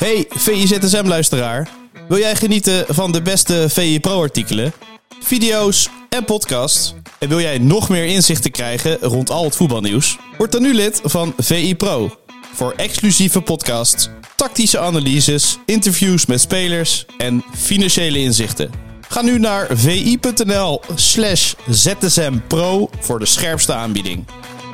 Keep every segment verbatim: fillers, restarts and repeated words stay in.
Hey V I Z S M-luisteraar. Wil jij genieten van de beste V I Pro-artikelen, video's en podcasts? En wil jij nog meer inzichten krijgen rond al het voetbalnieuws? Word dan nu lid van V I Pro. Voor exclusieve podcasts, tactische analyses, interviews met spelers en financiële inzichten. Ga nu naar vi.nl slash zsmpro voor de scherpste aanbieding.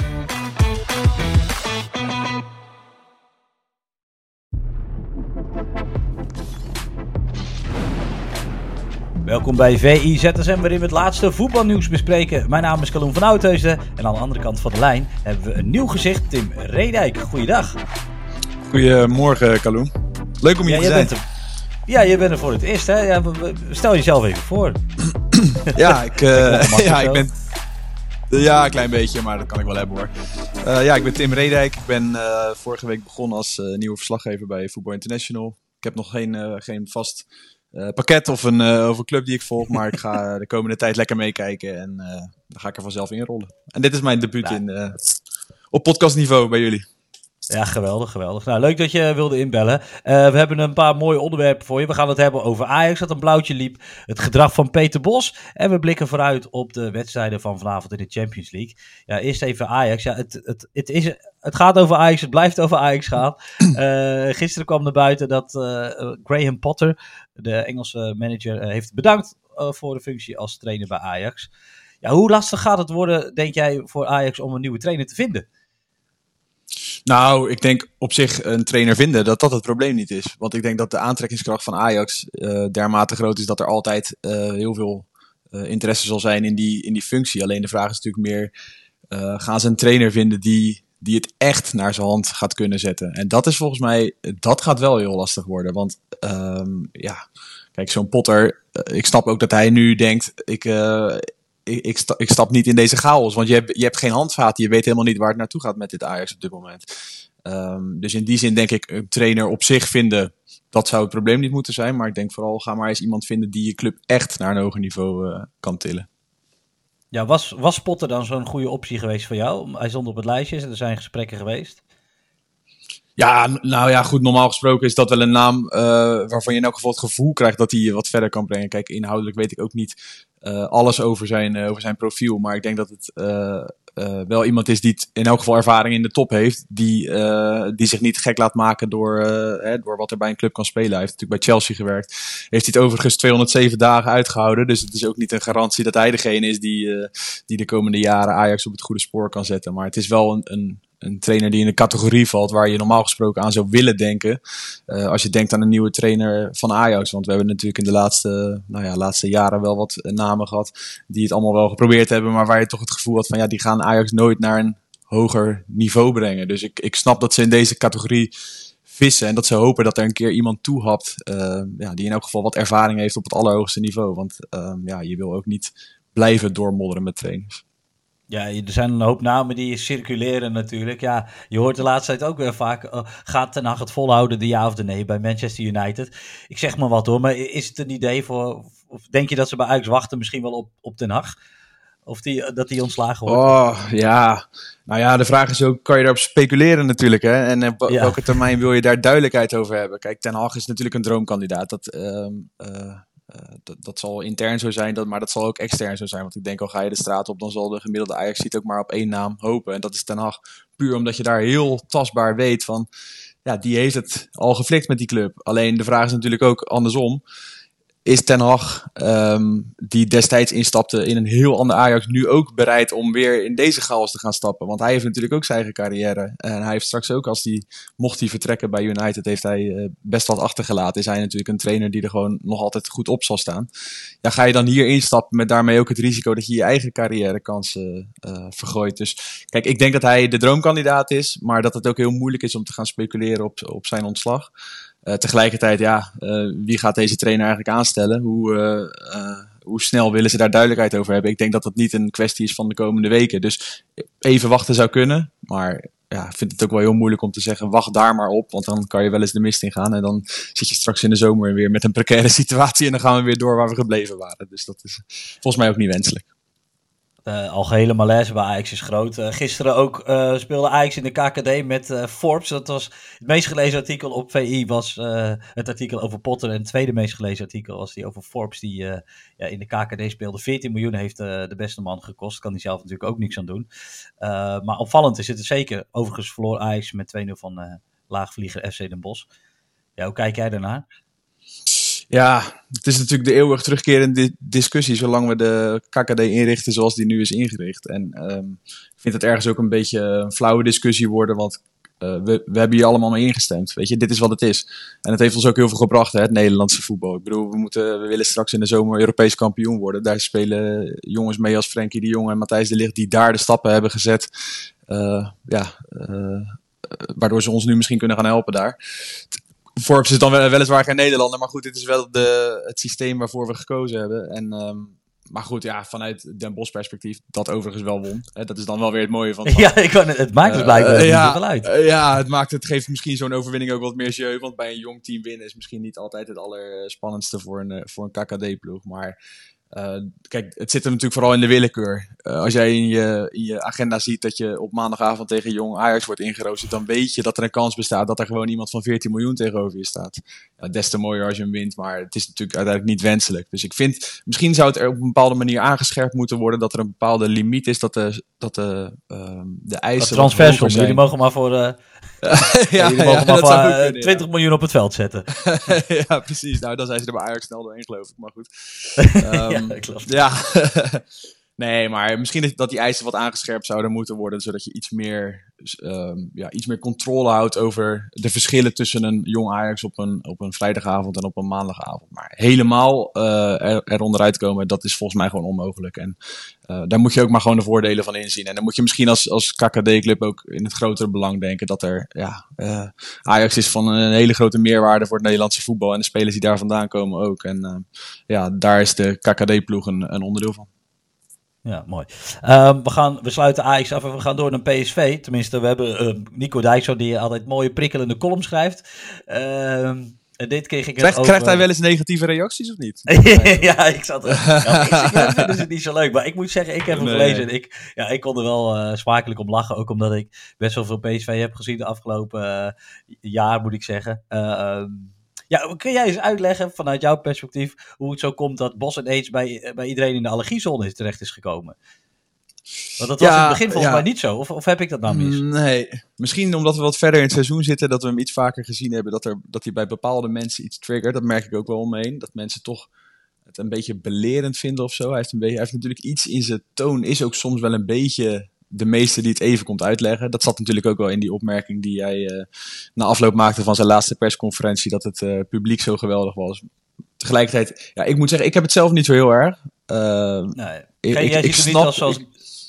Welkom bij V I Z S M, waarin we het laatste voetbalnieuws bespreken. Mijn naam is Kaloen van Oudheusden en aan de andere kant van de lijn hebben we een nieuw gezicht, Tim Redijk. Goeiedag. Goedemorgen, Kaloen. Leuk om hier ja, te zijn. Bent er, ja, je bent er voor het eerst, hè? Ja, stel jezelf even voor. ja, ik, uh, ja, ik ben... Ja, een klein beetje, maar dat kan ik wel hebben hoor. Uh, ja, ik ben Tim Redijk. Ik ben uh, vorige week begonnen als uh, nieuwe verslaggever bij Voetbal International. Ik heb nog geen, uh, geen vast uh, pakket of een, uh, of een club die ik volg, maar ik ga de komende tijd lekker meekijken en uh, dan ga ik er vanzelf inrollen. En dit is mijn debuut in, uh, op podcastniveau bij jullie. Ja, geweldig, geweldig. Nou, leuk dat je wilde inbellen. Uh, we hebben een paar mooie onderwerpen voor je. We gaan het hebben over Ajax dat een blauwtje liep, het gedrag van Peter Bos en we blikken vooruit op de wedstrijden van vanavond in de Champions League. Ja, eerst even Ajax. Ja, het, het, het, is, het gaat over Ajax, het blijft over Ajax gaan. Uh, gisteren kwam naar buiten dat uh, Graham Potter, de Engelse manager, uh, heeft bedankt uh, voor de functie als trainer bij Ajax. Ja, hoe lastig gaat het worden, denk jij, voor Ajax om een nieuwe trainer te vinden? Nou, ik denk op zich een trainer vinden dat dat het probleem niet is. Want ik denk dat de aantrekkingskracht van Ajax uh, dermate groot is dat er altijd uh, heel veel uh, interesse zal zijn in die, in die functie. Alleen de vraag is natuurlijk meer, uh, gaan ze een trainer vinden die, die het echt naar zijn hand gaat kunnen zetten? En dat is volgens mij, dat gaat wel heel lastig worden. Want um, ja, kijk, zo'n Potter, uh, ik snap ook dat hij nu denkt, ik... Uh, Ik, ik, sta, ik stap niet in deze chaos, want je hebt, je hebt geen handvaten. Je weet helemaal niet waar het naartoe gaat met dit Ajax op dit moment. Um, dus in die zin denk ik, een trainer op zich vinden, dat zou het probleem niet moeten zijn. Maar ik denk vooral, ga maar eens iemand vinden die je club echt naar een hoger niveau uh, kan tillen. Ja, was, was Potter dan zo'n goede optie geweest voor jou? Hij stond op het lijstje, er zijn gesprekken geweest. Ja, nou ja, goed, normaal gesproken is dat wel een naam uh, waarvan je in elk geval het gevoel krijgt dat hij je wat verder kan brengen. Kijk, inhoudelijk weet ik ook niet uh, alles over zijn, uh, over zijn profiel, maar ik denk dat het uh, uh, wel iemand is die het in elk geval ervaring in de top heeft, die, uh, die zich niet gek laat maken door, uh, hè, door wat er bij een club kan spelen. Hij heeft natuurlijk bij Chelsea gewerkt, heeft hij het overigens tweehonderdzeven dagen uitgehouden, dus het is ook niet een garantie dat hij degene is die, uh, die de komende jaren Ajax op het goede spoor kan zetten. Maar het is wel een, een Een trainer die in de categorie valt waar je normaal gesproken aan zou willen denken. Uh, als je denkt aan een nieuwe trainer van Ajax. Want we hebben natuurlijk in de laatste, nou ja, laatste jaren wel wat namen gehad die het allemaal wel geprobeerd hebben. Maar waar je toch het gevoel had van ja, die gaan Ajax nooit naar een hoger niveau brengen. Dus ik, ik snap dat ze in deze categorie vissen. En dat ze hopen dat er een keer iemand toehapt uh, ja, die in elk geval wat ervaring heeft op het allerhoogste niveau. Want uh, ja, je wil ook niet blijven doormodderen met trainers. Ja, er zijn een hoop namen die circuleren natuurlijk. Ja, je hoort de laatste tijd ook weer vaak, uh, gaat Ten Hag het volhouden, de ja of de nee bij Manchester United? Ik zeg maar wat hoor, maar is het een idee voor, of denk je dat ze bij Ajax wachten misschien wel op, op Ten Hag? Of die, dat die ontslagen wordt? Oh, ja. Nou ja, de vraag is ook, kan je daarop speculeren natuurlijk, hè? En op uh, ja. welke termijn wil je daar duidelijkheid over hebben? Kijk, Ten Hag is natuurlijk een droomkandidaat. Dat... Uh, uh, Uh, dat, dat zal intern zo zijn, dat, maar dat zal ook extern zo zijn. Want ik denk al ga je de straat op, dan zal de gemiddelde Ajax-ziet ook maar op één naam hopen. En dat is Ten Hag. Puur omdat je daar heel tastbaar weet van, ja, die heeft het al geflikt met die club. Alleen de vraag is natuurlijk ook andersom. Is Ten Hag, um, die destijds instapte in een heel ander Ajax, nu ook bereid om weer in deze chaos te gaan stappen? Want hij heeft natuurlijk ook zijn eigen carrière. En hij heeft straks ook, als hij, mocht hij vertrekken bij United, heeft hij uh, best wat achtergelaten. Is hij natuurlijk een trainer die er gewoon nog altijd goed op zal staan. Ja, ga je dan hier instappen met daarmee ook het risico dat je je eigen carrièrekansen uh, vergooit? Dus kijk, ik denk dat hij de droomkandidaat is, maar dat het ook heel moeilijk is om te gaan speculeren op, op zijn ontslag. Uh, tegelijkertijd, ja, uh, wie gaat deze trainer eigenlijk aanstellen? Hoe, uh, uh, hoe snel willen ze daar duidelijkheid over hebben? Ik denk dat dat niet een kwestie is van de komende weken. Dus even wachten zou kunnen. Maar ja, ik vind het ook wel heel moeilijk om te zeggen, wacht daar maar op. Want dan kan je wel eens de mist in gaan. En dan zit je straks in de zomer weer met een precaire situatie. En dan gaan we weer door waar we gebleven waren. Dus dat is volgens mij ook niet wenselijk. Uh, algehele malaise bij Ajax is groot. Uh, gisteren ook uh, speelde Ajax in de K K D met uh, Forbes. Dat was het meest gelezen artikel op V I was uh, het artikel over Potter. En het tweede meest gelezen artikel was die over Forbes. Die uh, ja, in de K K D speelde. veertien miljoen heeft uh, de beste man gekost. Kan hij zelf natuurlijk ook niks aan doen. Uh, maar opvallend is het zeker. Overigens verloor Ajax met twee nul van uh, laagvlieger F C Den Bosch. Ja, hoe kijk jij daarnaar? Ja, het is natuurlijk de eeuwig terugkerende discussie zolang we de K K D inrichten zoals die nu is ingericht. En um, ik vind het ergens ook een beetje een flauwe discussie worden, want uh, we, we hebben hier allemaal mee ingestemd. Weet je, dit is wat het is. En het heeft ons ook heel veel gebracht, hè, het Nederlandse voetbal. Ik bedoel, we, moeten, we willen straks in de zomer Europees kampioen worden. Daar spelen jongens mee als Frenkie de Jong en Matthijs de Ligt die daar de stappen hebben gezet. Uh, ja, uh, waardoor ze ons nu misschien kunnen gaan helpen daar. Forbes is dan wel, weliswaar geen Nederlander, maar goed, dit is wel de, het systeem waarvoor we gekozen hebben. En, um, maar goed, ja, vanuit Den Bosch perspectief, dat overigens wel won. Hè, dat is dan wel weer het mooie van het Ja, ik kan, het maakt dus blijkbaar uh, uh, ja, niet zoveel uit. Uh, ja, het, maakt, het geeft misschien zo'n overwinning ook wat meer jeu, want bij een jong team winnen is misschien niet altijd het allerspannendste voor een, voor een K K D-ploeg. Maar uh, kijk, het zit er natuurlijk vooral in de willekeur. Uh, als jij in je, in je agenda ziet dat je op maandagavond tegen jong Ajax wordt ingeroosterd, dan weet je dat er een kans bestaat dat er gewoon iemand van veertien miljoen tegenover je staat. Ja, des te mooier als je hem wint, maar het is natuurlijk uiteindelijk niet wenselijk. Dus ik vind, misschien zou het er op een bepaalde manier aangescherpt moeten worden dat er een bepaalde limiet is, dat de, dat de, uh, de eisen... Transfersom, jullie mogen maar voor... Uh... ja, jullie mogen ja, maar voor uh, kunnen, twintig miljoen op het veld zetten. Ja, precies. Nou, dan zijn ze er bij Ajax snel doorheen, geloof ik. Maar goed. Um, ja, klopt. Ja. Nee, maar misschien dat die eisen wat aangescherpt zouden moeten worden, zodat je iets meer, um, ja, iets meer controle houdt over de verschillen tussen een jong Ajax op een, op een vrijdagavond en op een maandagavond. Maar helemaal uh, er, er onderuit komen, dat is volgens mij gewoon onmogelijk. En uh, daar moet je ook maar gewoon de voordelen van inzien. En dan moet je misschien als, als K K D-club ook in het grotere belang denken dat er, ja, uh, Ajax is van een hele grote meerwaarde voor het Nederlandse voetbal en de spelers die daar vandaan komen ook. En uh, ja, daar is de K K D-ploeg een, een onderdeel van. Ja, mooi. Uh, we, gaan, we sluiten Ajax af en we gaan door naar P S V. Tenminste, we hebben uh, Nico Dijkshoorn die altijd mooie prikkelende column schrijft. Uh, en dit kreeg ik Krijgt, over... krijgt hij wel eens negatieve reacties of niet? Ja, ik zat er. Ja, ik vind het niet zo leuk. Maar ik moet zeggen, ik heb hem nee. gelezen. En ik, ja, ik kon er wel uh, smakelijk om lachen. Ook omdat ik best wel veel P S V heb gezien de afgelopen uh, jaar, moet ik zeggen. Uh, um, Ja, kun jij eens uitleggen vanuit jouw perspectief hoe het zo komt dat Bos en Aids bij, bij iedereen in de allergiezone is terecht is gekomen? Want dat was ja, in het begin volgens ja. mij niet zo. Of, of heb ik dat nou mis? Nee, misschien omdat we wat verder in het seizoen zitten, dat we hem iets vaker gezien hebben, dat, er, dat hij bij bepaalde mensen iets triggert. Dat merk ik ook wel omheen. Dat mensen toch het een beetje belerend vinden of zo. Hij heeft, een beetje, hij heeft natuurlijk iets in zijn toon, is ook soms wel een beetje de meeste die het even komt uitleggen. Dat zat natuurlijk ook wel in die opmerking die jij uh, na afloop maakte van zijn laatste persconferentie, dat het uh, publiek zo geweldig was. Tegelijkertijd, ja, ik moet zeggen, ik heb het zelf niet zo heel erg. Uh, nee. Ik, Geen, jij ik, ziet ik het niet als zoals...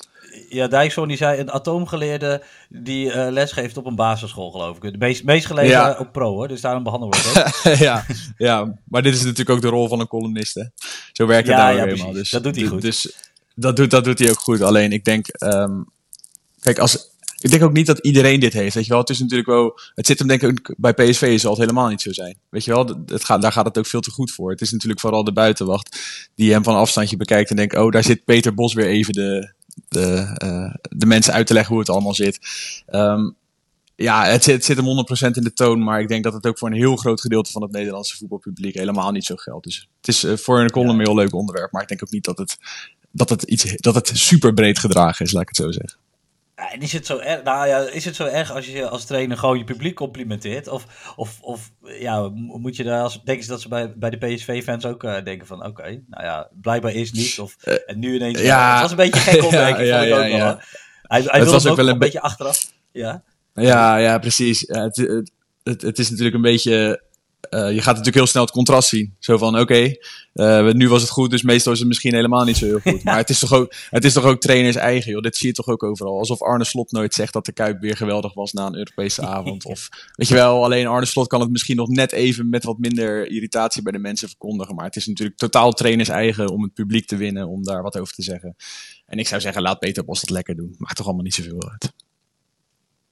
Ja, Dijkshoorn die zei een atoomgeleerde die uh, lesgeeft op een basisschool, geloof ik. De meest, meest gelezen ja. op pro, hoor. Dus daarom behandelen we het. ja, ja, maar dit is natuurlijk ook de rol van een columnist, hè. Zo werkt het ja, daar ja, ook eenmaal. Dus, dat doet hij goed. Dus dat doet, dat doet hij ook goed. Alleen ik denk, um, kijk, als... Ik denk ook niet dat iedereen dit heeft, weet je wel. Het is natuurlijk wel, het zit hem denk ik bij P S V zal het helemaal niet zo zijn. Weet je wel, het gaat, daar gaat het ook veel te goed voor. Het is natuurlijk vooral de buitenwacht die hem van een afstandje bekijkt en denkt, oh, daar zit Peter Bos weer even de, de, uh, de mensen uit te leggen hoe het allemaal zit. Um, ja, het zit, het zit hem honderd procent in de toon, maar ik denk dat het ook voor een heel groot gedeelte van het Nederlandse voetbalpubliek helemaal niet zo geldt. Dus het is uh, voor een column een heel leuk onderwerp, maar ik denk ook niet dat het, dat het, iets, dat het super breed gedragen is, laat ik het zo zeggen. Ja, is het zo erg, nou ja, is het zo erg als je als trainer gewoon je publiek complimenteert? Of, of, of ja, moet je daar als, denken ze dat ze bij, bij de P S V-fans ook uh, denken van, oké, okay, nou ja, blijkbaar is niet. Of, uh, en nu ineens, ja, het was een beetje gek opmerking, ja, ja, vond ik ja, ook ja. wel. Hij, hij wilde ook, ook wel een, een beetje achteraf, ja. Ja, ja, precies. Ja, het, het, het, het is natuurlijk een beetje... Uh, je gaat natuurlijk heel snel het contrast zien. Zo van, oké, okay, uh, nu was het goed, dus meestal is het misschien helemaal niet zo heel goed. Maar het is toch ook, het is toch ook trainers eigen, joh. Dit zie je toch ook overal. Alsof Arne Slot nooit zegt dat de Kuip weer geweldig was na een Europese avond. Of, weet je wel, alleen Arne Slot kan het misschien nog net even met wat minder irritatie bij de mensen verkondigen. Maar het is natuurlijk totaal trainers eigen om het publiek te winnen, om daar wat over te zeggen. En ik zou zeggen, laat Peter Bos dat lekker doen. Maakt toch allemaal niet zoveel uit.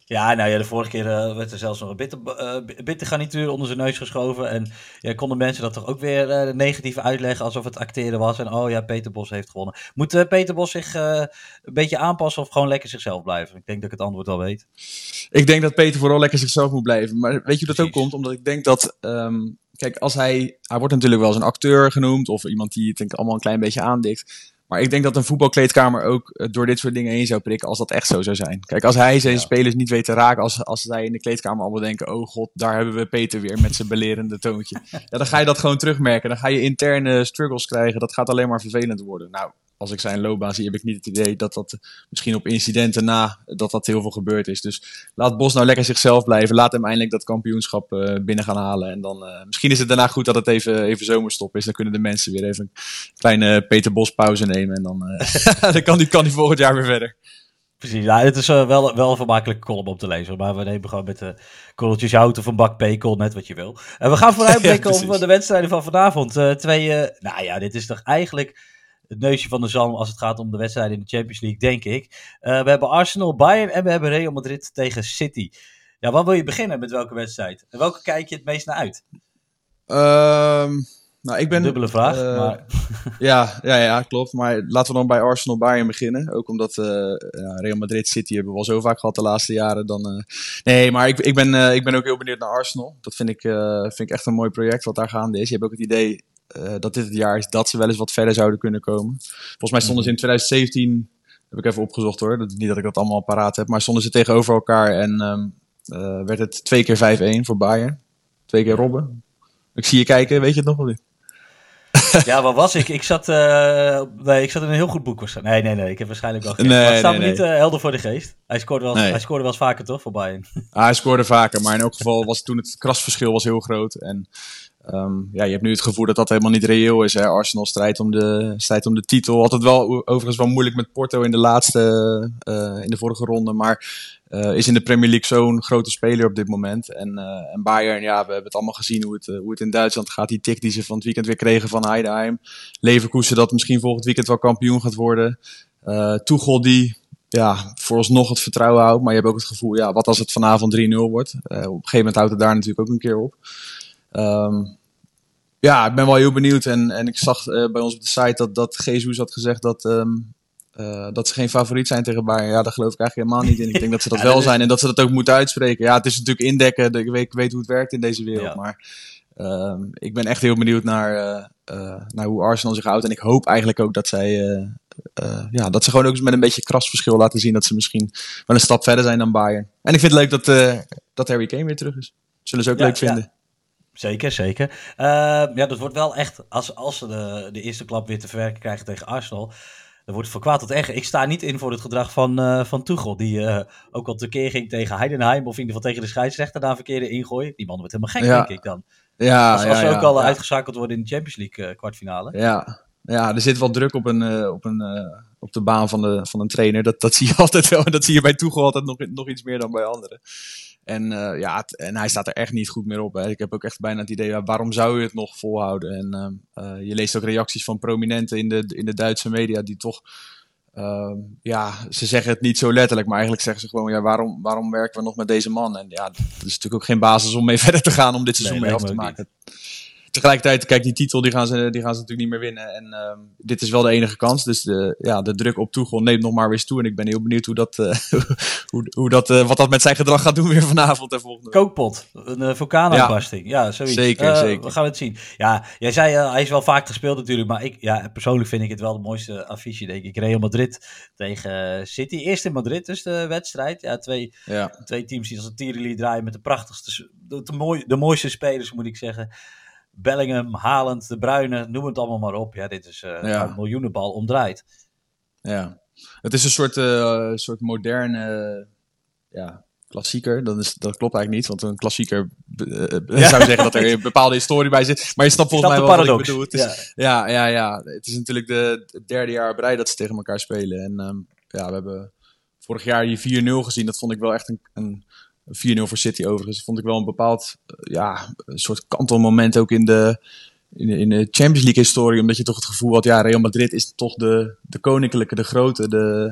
Ja, nou ja, de vorige keer uh, werd er zelfs nog een bitter, uh, bittergarnituur onder zijn neus geschoven. En ja, konden mensen dat toch ook weer uh, negatief uitleggen alsof het acteren was. En oh ja, Peter Bos heeft gewonnen. Moet uh, Peter Bos zich uh, een beetje aanpassen of gewoon lekker zichzelf blijven? Ik denk dat ik het antwoord al weet. Ik denk dat Peter vooral lekker zichzelf moet blijven. Maar weet je hoe dat Precies. ook komt? Omdat ik denk dat... Um, kijk, als hij... Hij wordt natuurlijk wel eens een acteur genoemd. Of iemand die het denk ik allemaal een klein beetje aandikt. Maar ik denk dat een voetbalkleedkamer ook door dit soort dingen heen zou prikken als dat echt zo zou zijn. Kijk, als hij zijn ja. spelers niet weet te raken, als, als zij in de kleedkamer allemaal denken, oh god, daar hebben we Peter weer met zijn belerende toontje. Ja, dan ga je dat gewoon terugmerken. Dan ga je interne struggles krijgen. Dat gaat alleen maar vervelend worden. Nou, als ik zijn loopbaan zie, heb ik niet het idee dat dat misschien op incidenten na, dat dat heel veel gebeurd is. Dus laat Bos nou lekker zichzelf blijven. Laat hem eindelijk dat kampioenschap uh, binnen gaan halen. En dan, uh, misschien is het daarna goed dat het even, even zomerstop is. Dan kunnen de mensen weer even een kleine Peter Bos pauze nemen. En dan, uh, dan kan die, kan die volgend jaar weer verder. Precies, ja, het is uh, wel, wel een vermakelijke column om te lezen. Maar we nemen gewoon met de korreltjes hout of een bak pekel, net wat je wil. En we gaan vooruitblikken ja, op de wedstrijden van vanavond. Uh, twee, uh, nou ja, dit is toch eigenlijk het neusje van de zalm als het gaat om de wedstrijden in de Champions League, denk ik. Uh, we hebben Arsenal, Bayern en we hebben Real Madrid tegen City. Ja, waar wil je beginnen met welke wedstrijd? En welke kijk je het meest naar uit? Um, nou, ik ben... Dubbele vraag, uh, maar... ja, ja, ja, klopt. Maar laten we dan bij Arsenal, Bayern beginnen. Ook omdat uh, ja, Real Madrid, City hebben we al zo vaak gehad de laatste jaren. Dan, uh... Nee, maar ik, ik, ben, uh, ik ben ook heel benieuwd naar Arsenal. Dat vind ik, uh, vind ik echt een mooi project wat daar gaande is. Je hebt ook het idee... Uh, dat dit het jaar is dat ze wel eens wat verder zouden kunnen komen. Volgens mij stonden ze in twintig zeventien, heb ik even opgezocht hoor, dat, niet dat ik dat allemaal paraat heb, maar stonden ze tegenover elkaar en um, uh, werd het twee keer vijf-een voor Bayern. Twee keer Robben. Ik zie je kijken, weet je het nog wel niet? Ja, waar was ik? Ik zat, uh, nee, ik zat in een heel goed boek. Nee, nee, nee, ik heb waarschijnlijk wel gekeken. Nee, maar het staat nee, me nee. niet uh, helder voor de geest. Hij scoorde, wel, nee. hij scoorde wel eens vaker toch, voor Bayern? Ah, hij scoorde vaker, maar in elk geval was toen het krasverschil was heel groot en... Um, ja, je hebt nu het gevoel dat dat helemaal niet reëel is. Hè? Arsenal strijdt om de, strijdt om de titel. Altijd wel, overigens wel moeilijk met Porto in de laatste, uh, in de vorige ronde. Maar uh, is in de Premier League zo'n grote speler op dit moment. En, uh, en Bayern, ja, we hebben het allemaal gezien hoe het, uh, hoe het in Duitsland gaat. Die tik die ze van het weekend weer kregen van Heidenheim. Leverkusen dat misschien volgend weekend wel kampioen gaat worden. Uh, Tuchel die... ja, vooralsnog het vertrouwen houdt. Maar je hebt ook het gevoel, ja, wat als het vanavond drie nul wordt? Uh, op een gegeven moment houdt het daar natuurlijk ook een keer op. Um, ja, ik ben wel heel benieuwd. En, en ik zag uh, bij ons op de site dat, dat Jesus had gezegd dat, um, uh, dat ze geen favoriet zijn tegen Bayern. Ja, daar geloof ik eigenlijk helemaal niet in. Ik denk dat ze dat ja, wel dat is... zijn en dat ze dat ook moeten uitspreken. Ja, het is natuurlijk indekken. Ik weet, ik weet hoe het werkt in deze wereld. Ja. Maar um, ik ben echt heel benieuwd naar, uh, uh, naar hoe Arsenal zich houdt. En ik hoop eigenlijk ook dat zij... Uh, Uh, ja, dat ze gewoon ook eens met een beetje krasverschil laten zien dat ze misschien wel een stap verder zijn dan Bayern. En ik vind het leuk dat, uh, dat Harry Kane weer terug is. Zullen ze ook ja, leuk vinden. Ja. Zeker, zeker. Uh, ja, dat wordt wel echt, als, als ze de, de eerste klap weer te verwerken krijgen tegen Arsenal, dan wordt het van kwaad tot erger. Ik sta niet in voor het gedrag van, uh, van Tuchel, die uh, ook al tekeer ging tegen Heidenheim, of in ieder geval tegen de scheidsrechter daar verkeerde ingooien. Die man wordt helemaal gek, ja. denk ik dan. Ja, als als ja, ze ook ja, al ja. uitgeschakeld worden in de Champions League uh, kwartfinale. Ja. Ja, er zit wel druk op, een, uh, op, een, uh, op de baan van, de, van een trainer. Dat, dat zie je altijd wel. En dat zie je bij Tuchel altijd nog, nog iets meer dan bij anderen. En, uh, ja, het, en hij staat er echt niet goed meer op. Hè. Ik heb ook echt bijna het idee, ja, waarom zou je het nog volhouden? En uh, uh, je leest ook reacties van prominenten in de, in de Duitse media die toch... Uh, ja, ze zeggen het niet zo letterlijk, maar eigenlijk zeggen ze gewoon, ja, waarom, waarom werken we nog met deze man? En ja, dat is natuurlijk ook geen basis om mee verder te gaan om dit seizoen nee, mee af te maken. Niet. Tegelijkertijd, kijk, die titel die gaan, ze, die gaan ze natuurlijk niet meer winnen. En uh, dit is wel de enige kans. Dus de, ja, de druk op Tuchel neemt nog maar weer eens toe. En ik ben heel benieuwd hoe dat, uh, hoe, hoe dat, uh, wat dat met zijn gedrag gaat doen weer vanavond en volgende. Kookpot, een uh, vulkaanuitbarsting. Ja, ja, zoiets. Zeker, uh, zeker. We gaan het zien. Ja, jij zei, uh, hij is wel vaak gespeeld natuurlijk. Maar ik, ja, persoonlijk vind ik het wel het mooiste affiche, denk ik. Real Madrid tegen City. Eerst in Madrid dus de wedstrijd. Ja, twee, ja. twee teams die als een tierenlier draaien met de prachtigste, de, de, mooi, de mooiste spelers, moet ik zeggen. Bellingham, Haaland, De Bruyne, noem het allemaal maar op. Ja, dit is uh, ja. een miljoenenbal omdraaid. Ja, het is een soort, uh, soort moderne uh, ja, klassieker. Dat, is, dat klopt eigenlijk niet, want een klassieker uh, ja. zou zeggen dat er een bepaalde historie bij zit. Maar je snapt volgens mij wel paradox. Wat ik bedoel. Het is, ja. Ja, ja, ja. Het is natuurlijk de, het derde jaar op rij dat ze tegen elkaar spelen. En um, ja, we hebben vorig jaar die vier nul gezien. Dat vond ik wel echt een... een vier nul voor City overigens. Vond ik wel een bepaald, ja, een soort kantelmoment ook in de, in de, in de Champions League historie. Omdat je toch het gevoel had, ja, Real Madrid is toch de, de koninklijke, de grote, de,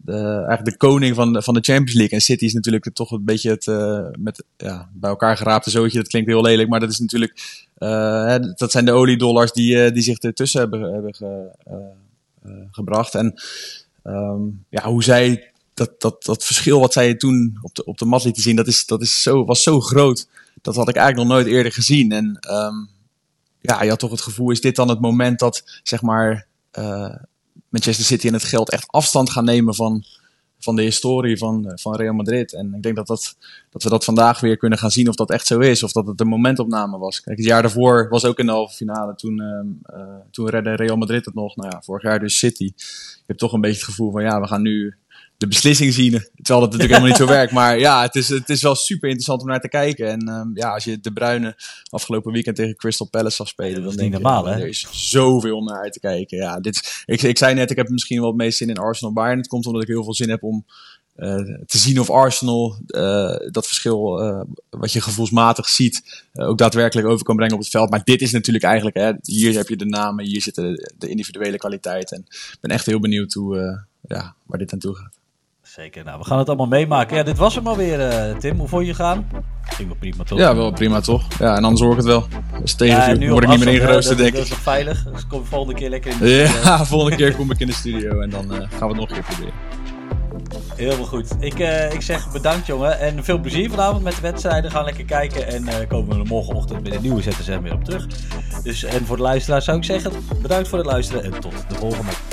de, eigenlijk de koning van, van de Champions League. En City is natuurlijk toch een beetje het uh, met, ja, bij elkaar geraapte zootje. Dat klinkt heel lelijk, maar dat is natuurlijk... Uh, hè, dat zijn de oliedollars die, uh, die zich ertussen hebben, hebben ge, uh, uh, gebracht. En um, ja, hoe zij... Dat, dat, dat verschil wat zij toen op de, op de mat lieten zien, dat, is, dat is zo, was zo groot. Dat had ik eigenlijk nog nooit eerder gezien. En um, ja, je had toch het gevoel, is dit dan het moment dat, zeg maar, uh, Manchester City en het geld echt afstand gaan nemen van, van de historie van, van Real Madrid. En ik denk dat, dat, dat we dat vandaag weer kunnen gaan zien of dat echt zo is. Of dat het een momentopname was. Kijk, het jaar daarvoor was ook in de halve finale. Toen, uh, uh, toen redde Real Madrid het nog. Nou ja, vorig jaar dus City. Ik heb toch een beetje het gevoel van, ja, we gaan nu de beslissing zien. Terwijl dat natuurlijk helemaal niet zo werkt. Maar ja, het is, het is wel super interessant om naar te kijken. En um, ja, als je De Bruyne afgelopen weekend tegen Crystal Palace zag spelen, ja, dat is dan niet denk normaal, je, hè? Er is zoveel om naar uit te kijken. Ja, dit is, ik, ik zei net, ik heb misschien wel het meest zin in Arsenal Bayern. Het komt omdat ik heel veel zin heb om uh, te zien of Arsenal uh, dat verschil uh, wat je gevoelsmatig ziet uh, ook daadwerkelijk over kan brengen op het veld. Maar dit is natuurlijk eigenlijk, hè, hier heb je de namen, hier zitten de, de individuele kwaliteit. En ik ben echt heel benieuwd hoe, uh, ja, waar dit naartoe gaat. Zeker, nou, we gaan het allemaal meemaken. Ja, dit was hem alweer, uh, Tim. Hoe vond je gaan? Ging wel prima, toch? Ja, wel prima, toch? Ja, en anders hoor ik het wel. Als tegenview, ja, word ik niet meer ingeroosterd, denk ik. Dat is nog veilig. Dus kom volgende keer lekker in de studio. Ja, volgende keer kom ik in de studio en dan uh, gaan we het nog een keer proberen. Helemaal goed. Ik, uh, ik zeg bedankt, jongen. En veel plezier vanavond met de wedstrijden. Gaan lekker kijken. En uh, komen we er morgenochtend met een nieuwe Z S M weer op terug. Dus, en voor de luisteraars zou ik zeggen, bedankt voor het luisteren en tot de volgende.